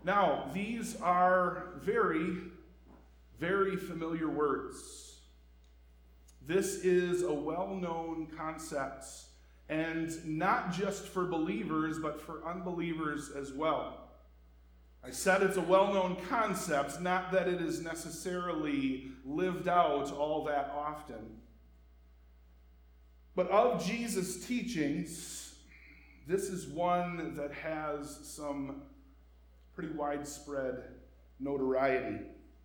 Now, these are very, very familiar words. This is a well-known concept, and not just for believers, but for unbelievers as well. I said it's a well-known concept, not that it is necessarily lived out all that often. But of Jesus' teachings, this is one that has some pretty widespread notoriety.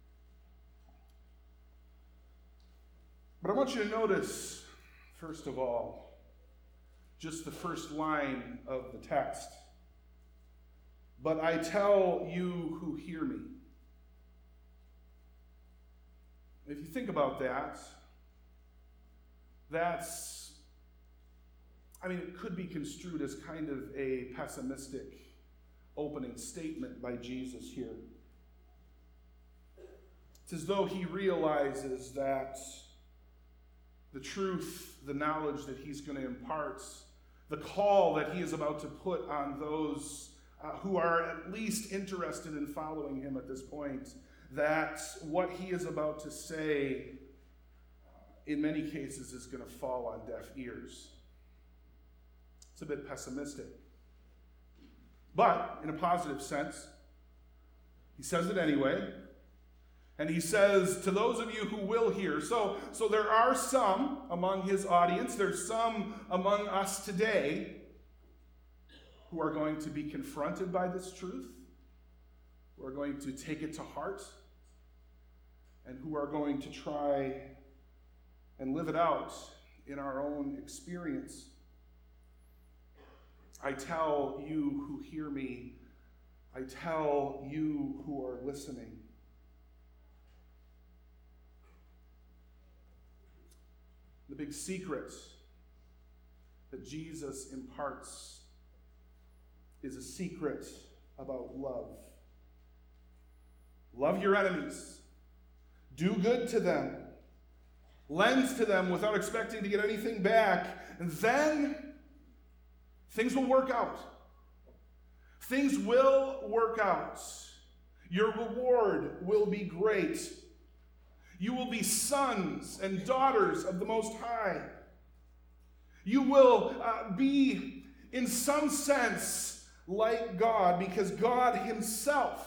But I want you to notice, first of all, just the first line of the text. But I tell you who hear me. If you think about that, it could be construed as kind of a pessimistic opening statement by Jesus here. It's as though he realizes that the truth, the knowledge that he's going to impart, the call that he is about to put on those who are at least interested in following him at this point, that what he is about to say, in many cases, is going to fall on deaf ears. It's a bit pessimistic. But, in a positive sense, he says it anyway. And he says, to those of you who will hear. So there are some among his audience, there's some among us today who are going to be confronted by this truth, who are going to take it to heart, and who are going to try and live it out in our own experience. I tell you who hear me, I tell you who are listening. The big secret that Jesus imparts is a secret about love. Love your enemies. Do good to them. Lend to them without expecting to get anything back. And then things will work out. Things will work out. Your reward will be great. You will be sons and daughters of the Most High. You will be, in some sense, like God, because God Himself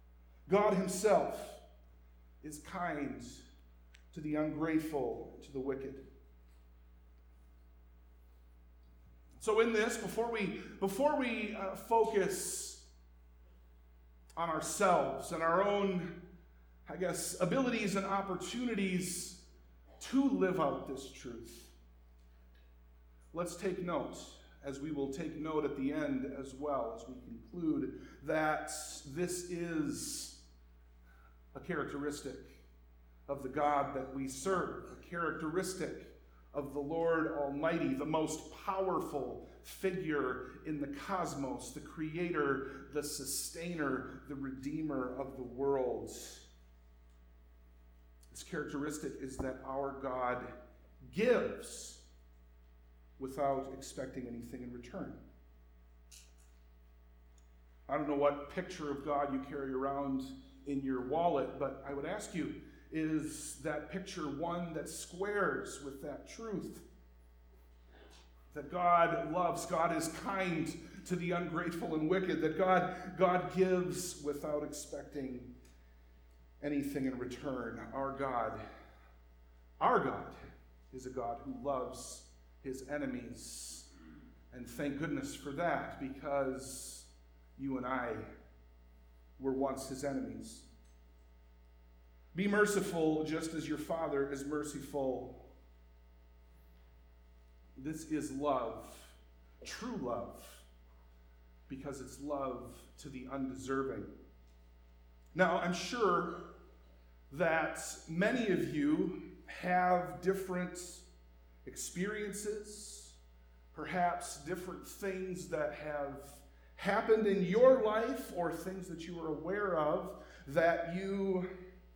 is kind to the ungrateful, to the wicked. So in this, before we focus on ourselves and our own, abilities and opportunities to live out this truth, let's take note, as we will take note at the end as well as we conclude, that this is a characteristic of the God that we serve, a characteristic of the Lord Almighty, the most powerful figure in the cosmos, the creator, the sustainer, the redeemer of the world. This characteristic is that our God gives without expecting anything in return. I don't know what picture of God you carry around in your wallet, but I would ask you, is that picture one that squares with that truth? That God loves, God is kind to the ungrateful and wicked, that God gives without expecting anything in return. Our God is a God who loves His enemies. And thank goodness for that, because you and I were once His enemies. Be merciful just as your Father is merciful. This is love, true love, because it's love to the undeserving. Now, I'm sure that many of you have different experiences, perhaps different things that have happened in your life or things that you are aware of that you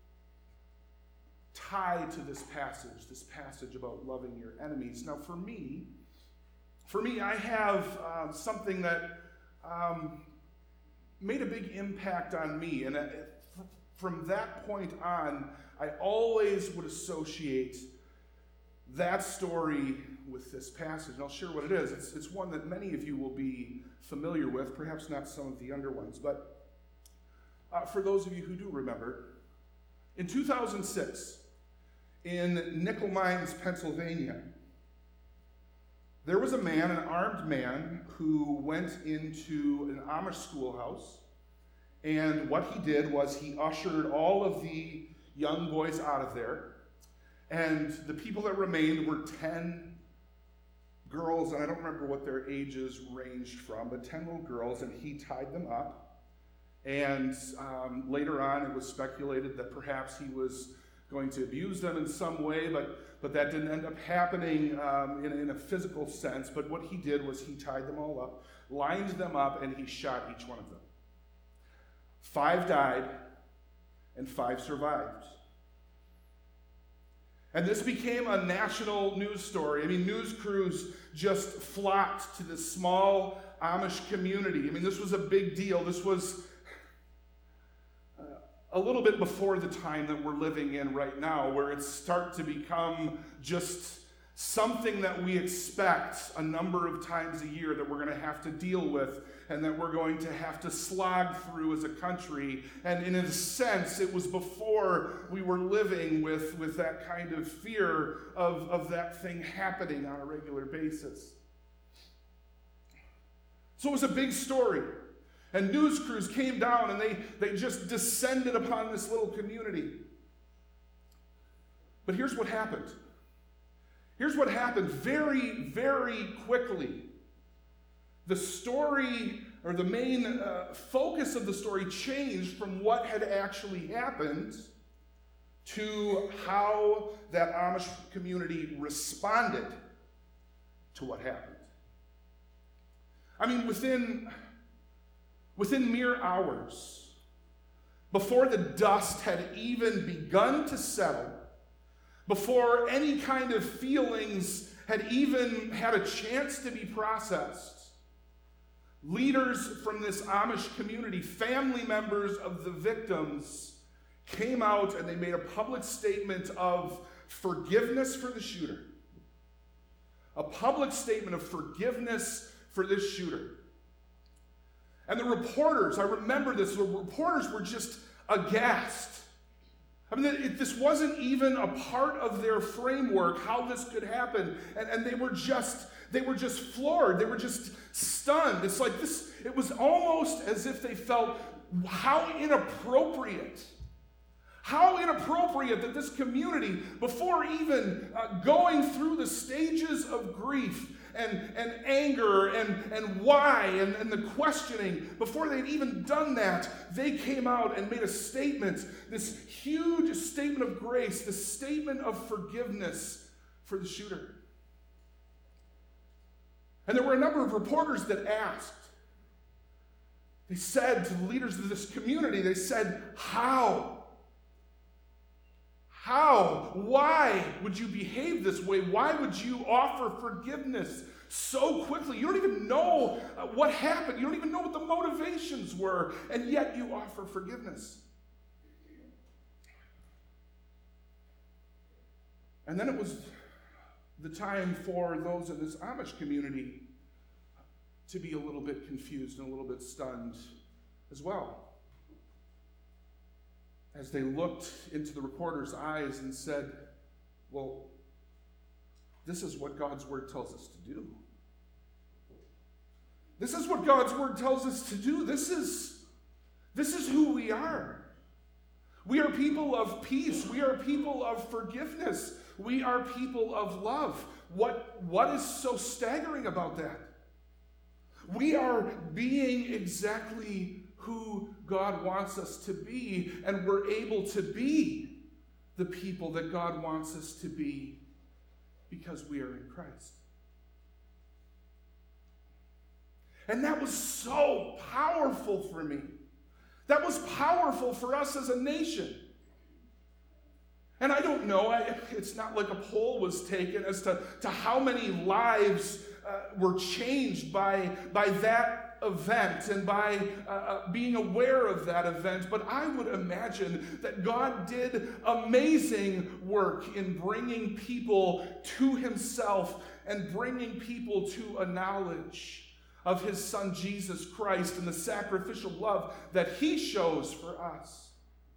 tie to this passage about loving your enemies. Now, for me, I have something that made a big impact on me. And from that point on, I always would associate that story with this passage. And I'll share what it is. It's one that many of you will be familiar with, perhaps not some of the younger ones. But for those of you who do remember, in 2006, in Nickel Mines, Pennsylvania, there was a man, an armed man, who went into an Amish schoolhouse, and what he did was he ushered all of the young boys out of there, and the people that remained were 10 girls, and I don't remember what their ages ranged from, but 10 little girls, and he tied them up, and later on it was speculated that perhaps he was going to abuse them in some way, but that didn't end up happening in a physical sense. But what he did was he tied them all up, lined them up, and he shot each one of them. 5 died, and 5 survived. And this became a national news story. I mean, news crews just flocked to this small Amish community. I mean, this was a big deal. This was a little bit before the time that we're living in right now, where it's start to become just something that we expect a number of times a year that we're going to have to deal with and that we're going to have to slog through as a country. And in a sense, it was before we were living with that kind of fear of that thing happening on a regular basis. So it was a big story. And news crews came down and they just descended upon this little community. But here's what happened. Here's what happened very, very quickly. The story, or the main focus of the story, changed from what had actually happened to how that Amish community responded to what happened. I mean, within mere hours, before the dust had even begun to settle, before any kind of feelings had even had a chance to be processed, leaders from this Amish community, family members of the victims, came out and they made a public statement of forgiveness for the shooter. A public statement of forgiveness for this shooter. And the reporters, I remember this, the reporters were just aghast. I mean, this wasn't even a part of their framework, how this could happen. And they were just floored. They were just stunned. It's like this, it was almost as if they felt, how inappropriate that this community, before even going through the stages of grief and anger and why and the questioning, before they'd even done that, they came out and made a statement, this huge statement of grace, this statement of forgiveness for the shooter. And there were a number of reporters that asked. They said to the leaders of this community, they said, how? Why would you behave this way? Why would you offer forgiveness so quickly? You don't even know what happened. You don't even know what the motivations were, and yet you offer forgiveness. And then it was the time for those in this Amish community to be a little bit confused and a little bit stunned as well, as they looked into the reporter's eyes and said, well, this is what God's word tells us to do. This is what God's word tells us to do. This is who we are. We are people of peace. We are people of forgiveness. We are people of love. What is so staggering about that? We are being exactly who God wants us to be, and we're able to be the people that God wants us to be because we are in Christ. And that was so powerful for me. That was powerful for us as a nation. And I don't know, it's not like a poll was taken as to how many lives were changed by that event and by being aware of that event, but I would imagine that God did amazing work in bringing people to himself and bringing people to a knowledge of his Son Jesus Christ and the sacrificial love that he shows for us.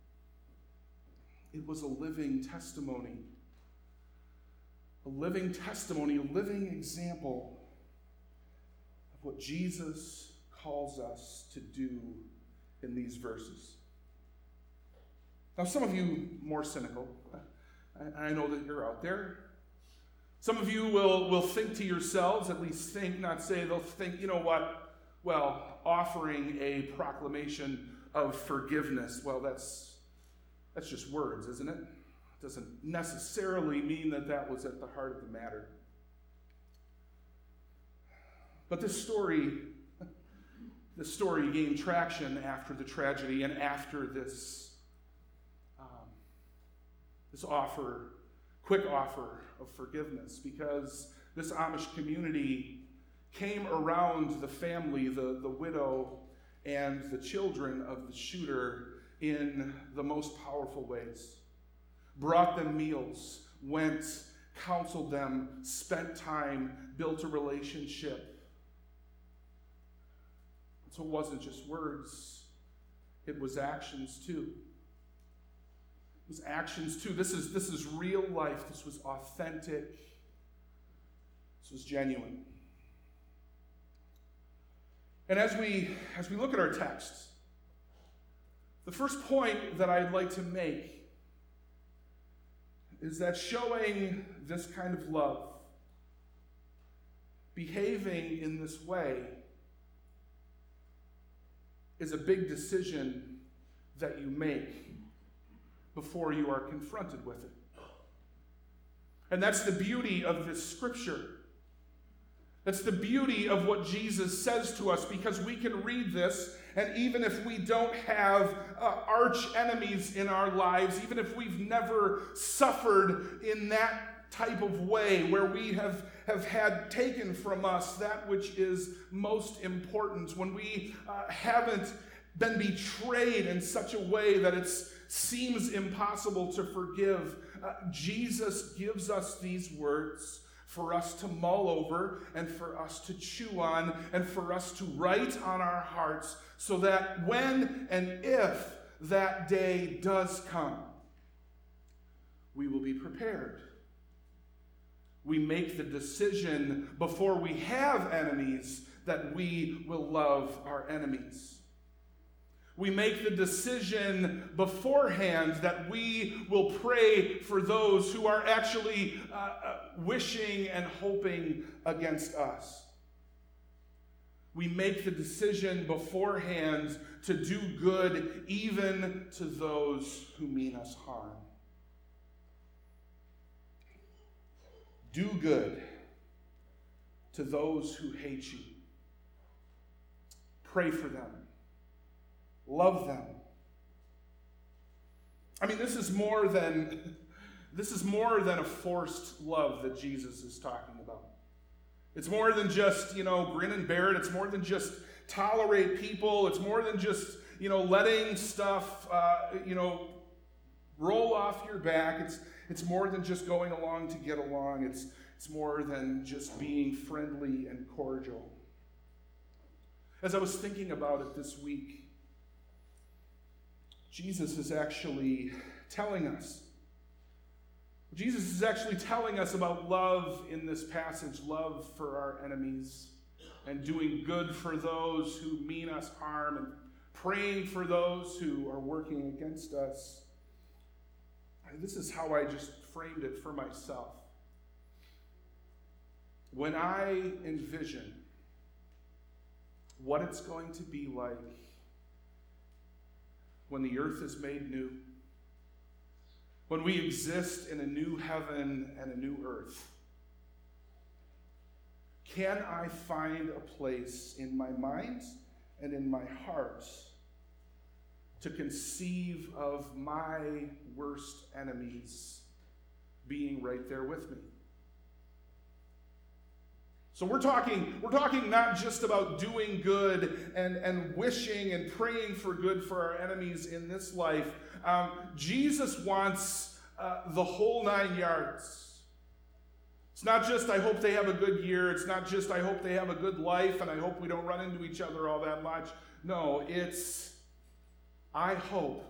It was a living testimony, a living example of what Jesus calls us to do in these verses. Now, some of you more cynical, I know that you're out there. Some of you will think to yourselves, at least think, not say, they'll think, you know what? Well, offering a proclamation of forgiveness, well, that's just words, isn't it? It doesn't necessarily mean that was at the heart of the matter. But this story gained traction after the tragedy and after this quick offer of forgiveness, because this Amish community came around the family, the widow, and the children of the shooter in the most powerful ways. Brought them meals, went, counseled them, spent time, built a relationship. So it wasn't just words, it was actions too. It was actions too. This is real life. This was authentic. This was genuine. And as we look at our text, the first point that I'd like to make is that showing this kind of love, behaving in this way, is a big decision that you make before you are confronted with it. And that's the beauty of this scripture. That's the beauty of what Jesus says to us, because we can read this, and even if we don't have arch enemies in our lives, even if we've never suffered in that type of way where we have had taken from us that which is most important, when we haven't been betrayed in such a way that it seems impossible to forgive, Jesus gives us these words for us to mull over and for us to chew on and for us to write on our hearts, so that when and if that day does come, we will be prepared. We make the decision before we have enemies that we will love our enemies. We make the decision beforehand that we will pray for those who are actually wishing and hoping against us. We make the decision beforehand to do good even to those who mean us harm. Do good to those who hate you. Pray for them. Love them. I mean, this is more than a forced love that Jesus is talking about. It's more than just, grin and bear it. It's more than just tolerate people. It's more than just, letting stuff, roll off your back. It's more than just going along to get along. It's more than just being friendly and cordial. As I was thinking about it this week, Jesus is actually telling us about love in this passage, love for our enemies, and doing good for those who mean us harm, and praying for those who are working against us. This is how I just framed it for myself. When I envision what it's going to be like when the earth is made new, when we exist in a new heaven and a new earth, can I find a place in my mind and in my heart to conceive of my worst enemies being right there with me? So we're talking not just about doing good and wishing and praying for good for our enemies in this life. Jesus wants the whole 9 yards. It's not just, I hope they have a good year. It's not just, I hope they have a good life and I hope we don't run into each other all that much. No, it's, I hope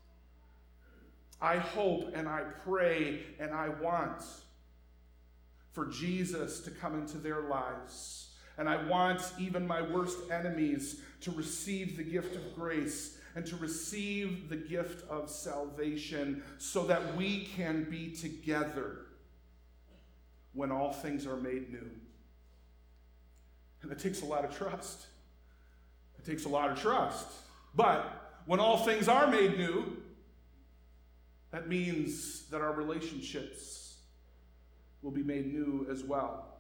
and I pray and I want for Jesus to come into their lives. And I want even my worst enemies to receive the gift of grace and to receive the gift of salvation so that we can be together when all things are made new. And it takes a lot of trust. It takes a lot of trust. But when all things are made new, that means that our relationships will be made new as well.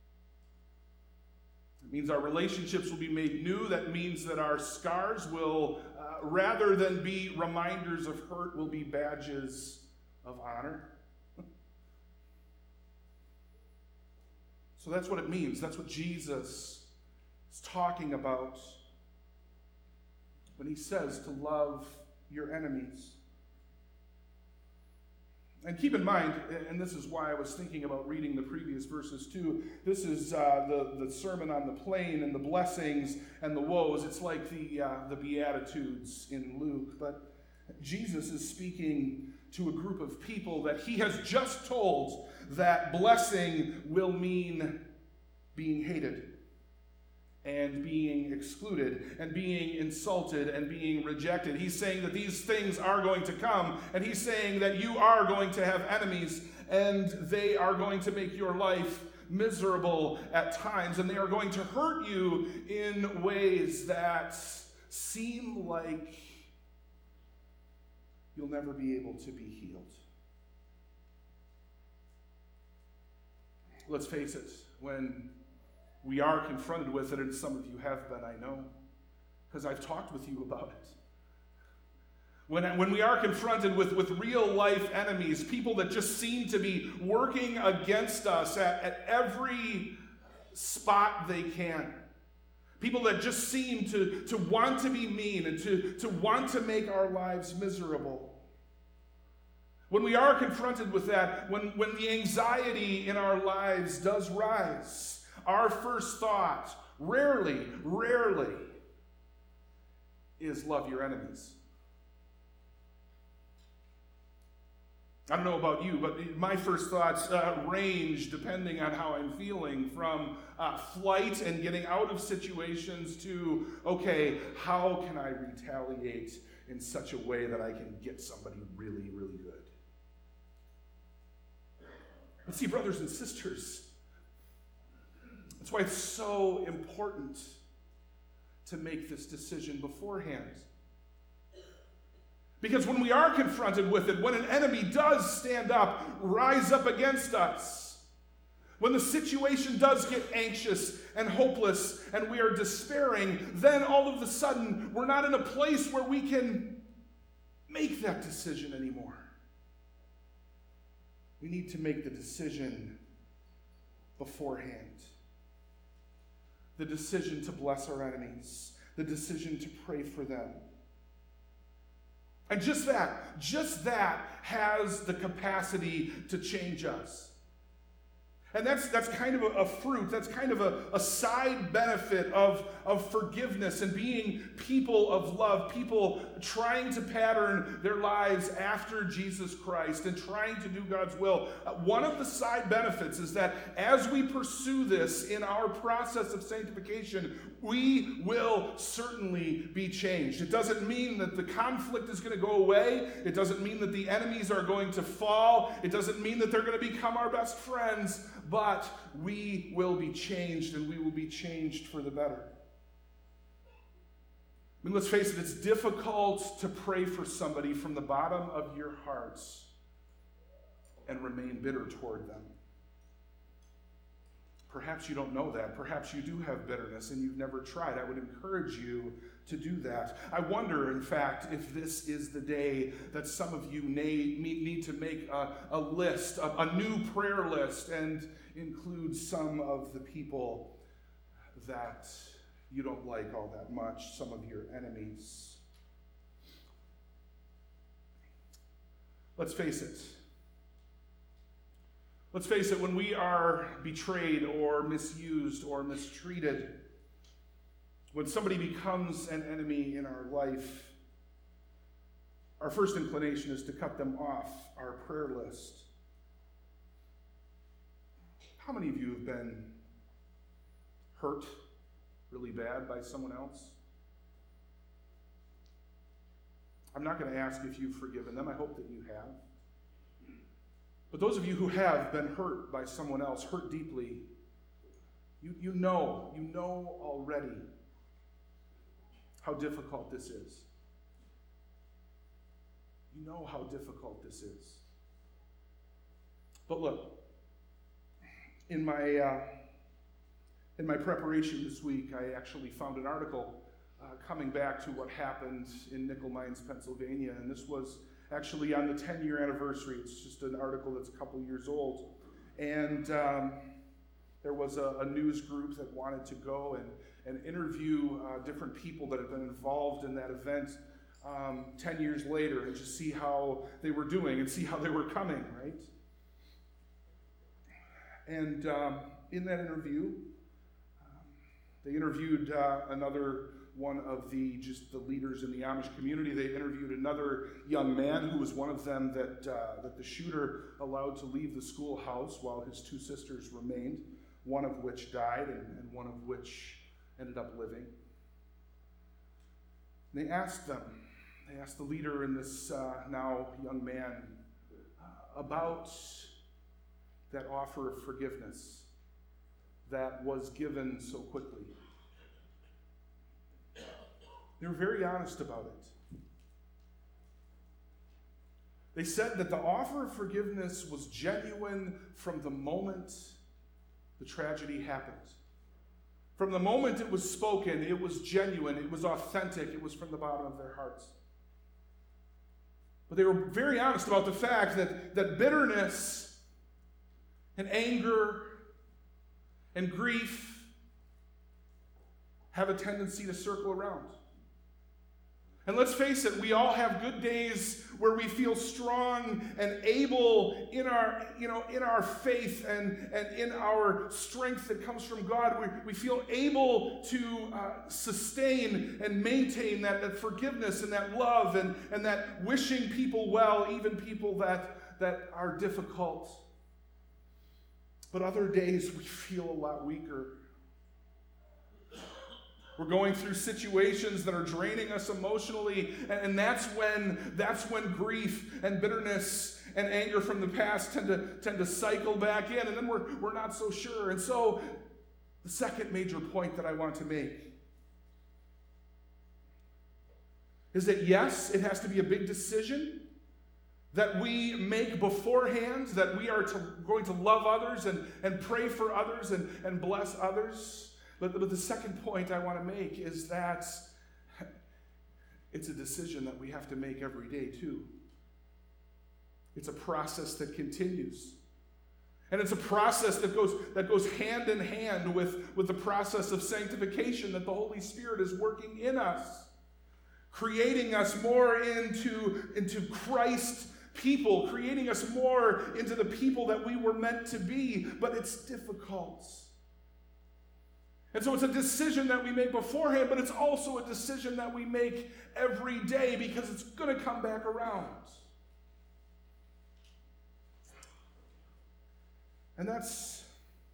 It means our relationships will be made new. That means that our scars will, rather than be reminders of hurt, will be badges of honor. So that's what it means. That's what Jesus is talking about when he says to love your enemies. And keep in mind, and this is why I was thinking about reading the previous verses too, this is the Sermon on the Plain and the blessings and the woes. It's like the Beatitudes in Luke. But Jesus is speaking to a group of people that he has just told that blessing will mean being hated and being excluded and being insulted and being rejected. He's saying that these things are going to come, and he's saying that you are going to have enemies, and they are going to make your life miserable at times, and they are going to hurt you in ways that seem like you'll never be able to be healed. Let's face it, when we are confronted with it, and some of you have been, I know, because I've talked with you about it. When we are confronted with real life enemies, people that just seem to be working against us at every spot they can, people that just seem to want to be mean and to want to make our lives miserable. When we are confronted with that, when the anxiety in our lives does rise, our first thought, rarely, is love your enemies. I don't know about you, but my first thoughts range depending on how I'm feeling, from flight and getting out of situations to, okay, how can I retaliate in such a way that I can get somebody really, really good? But see, brothers and sisters, that's why it's so important to make this decision beforehand. Because when we are confronted with it, when an enemy does stand up, rise up against us, when the situation does get anxious and hopeless and we are despairing, then all of a sudden we're not in a place where we can make that decision anymore. We need to make the decision beforehand. The decision to bless our enemies. The decision to pray for them. And just that has the capacity to change us. And that's kind of a fruit, that's kind of a side benefit of forgiveness and being people of love, people trying to pattern their lives after Jesus Christ and trying to do God's will. One of the side benefits is that as we pursue this in our process of sanctification, we will certainly be changed. It doesn't mean that the conflict is going to go away. It doesn't mean that the enemies are going to fall. It doesn't mean that they're going to become our best friends. But we will be changed, and we will be changed for the better. I mean, let's face it, it's difficult to pray for somebody from the bottom of your hearts and remain bitter toward them. Perhaps you don't know that. Perhaps you do have bitterness and you've never tried. I would encourage you to do that. I wonder, in fact, if this is the day that some of you need to make a list, a new prayer list, and include some of the people that you don't like all that much, some of your enemies. Let's face it. Let's face it, when we are betrayed or misused or mistreated, when somebody becomes an enemy in our life, our first inclination is to cut them off our prayer list. How many of you have been hurt really bad by someone else? I'm not going to ask if you've forgiven them. I hope that you have. But those of you who have been hurt by someone else, hurt deeply, you know already how difficult this is. You know how difficult this is. But look, in my preparation this week, I actually found an article coming back to what happened in Nickel Mines, Pennsylvania, and this was actually on the 10-year anniversary. It's just an article that's a couple years old. And there was a news group that wanted to go and interview different people that had been involved in that event 10 years later and just see how they were doing and see how they were coming, right? And in that interview, they interviewed another one of the leaders in the Amish community. They interviewed another young man who was one of them that the shooter allowed to leave the schoolhouse while his two sisters remained, one of which died and one of which ended up living. And they asked the leader and this now young man about that offer of forgiveness that was given so quickly. They were very honest about it. They said that the offer of forgiveness was genuine from the moment the tragedy happened. From the moment it was spoken, it was genuine, it was authentic, it was from the bottom of their hearts. But they were very honest about the fact that bitterness and anger and grief have a tendency to circle around. And let's face it, we all have good days where we feel strong and able in our faith and in our strength that comes from God. We feel able to sustain and maintain that forgiveness and that love and that wishing people well, even people that are difficult. But other days we feel a lot weaker. We're going through situations that are draining us emotionally, and that's when grief and bitterness and anger from the past tend to cycle back in, and then we're not so sure. And so the second major point that I want to make is that yes, it has to be a big decision that we make beforehand, that we are going to love others and pray for others and bless others. But the second point I want to make is that it's a decision that we have to make every day too. It's a process that continues. And it's a process that goes hand in hand with the process of sanctification that the Holy Spirit is working in us, creating us more into Christ people, creating us more into the people that we were meant to be. But it's difficult. And so it's a decision that we make beforehand, but it's also a decision that we make every day because it's going to come back around. And that's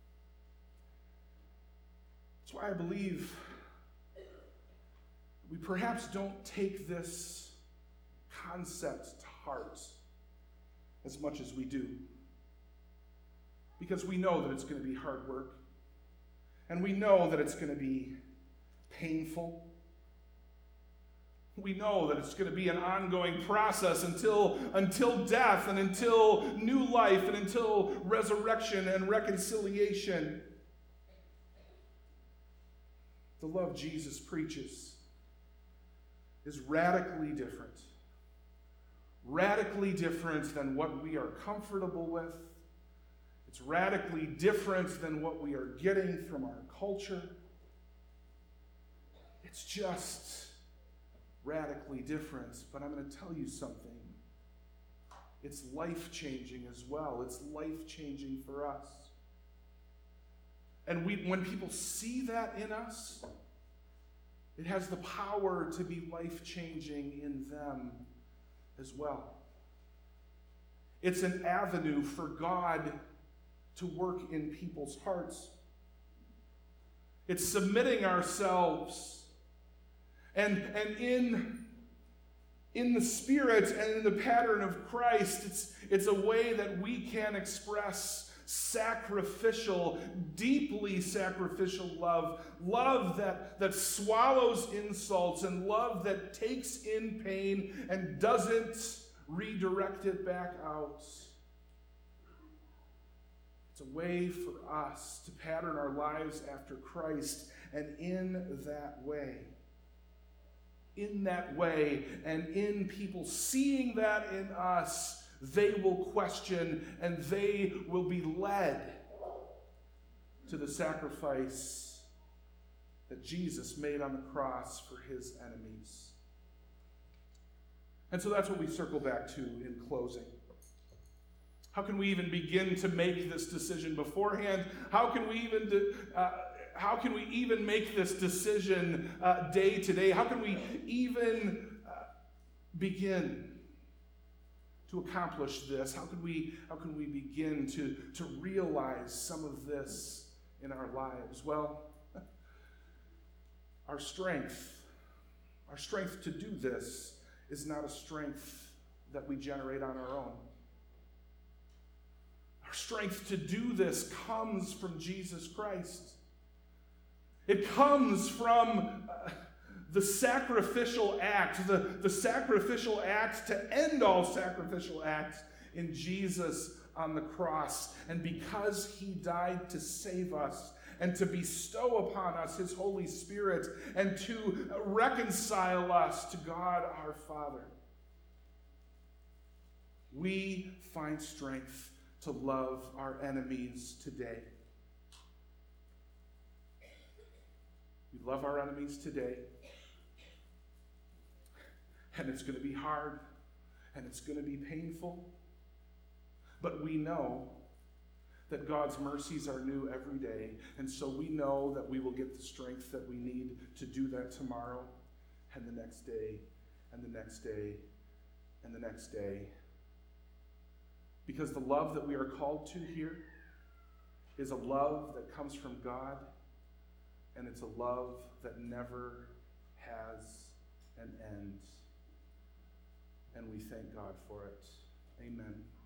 why I believe we perhaps don't take this concept to heart as much as we do. Because we know that it's going to be hard work. And we know that it's going to be painful. We know that it's going to be an ongoing process until death and until new life and until resurrection and reconciliation. the love Jesus preaches, is radically different. Radically different than what we are comfortable with. It's radically different than what we are getting from our culture. It's just radically different. But I'm going to tell you something. It's life-changing as well. It's life-changing for us. And when people see that in us, it has the power to be life-changing in them as well. It's an avenue for God to work in people's hearts. It's submitting ourselves. And in the Spirit and in the pattern of Christ, it's a way that we can express sacrificial, deeply sacrificial love. Love that swallows insults, and love that takes in pain and doesn't redirect it back out. It's a way for us to pattern our lives after Christ, and in that way, and in people seeing that in us, they will question and they will be led to the sacrifice that Jesus made on the cross for his enemies. And so that's what we circle back to in closing. How can we even begin to make this decision beforehand? How can we even make this decision day to day? How can we even begin to accomplish this? How can we begin to realize some of this in our lives? Well, our strength to do this is not a strength that we generate on our own. Our strength to do this comes from Jesus Christ. It comes from the sacrificial act, the sacrificial act to end all sacrificial acts in Jesus on the cross. And because he died to save us and to bestow upon us his Holy Spirit and to reconcile us to God our Father, we find strength to love our enemies today. We love our enemies today. And it's going to be hard. And it's going to be painful. But we know that God's mercies are new every day. And so we know that we will get the strength that we need to do that tomorrow and the next day and the next day and the next day. Because the love that we are called to here is a love that comes from God, and it's a love that never has an end. And we thank God for it. Amen.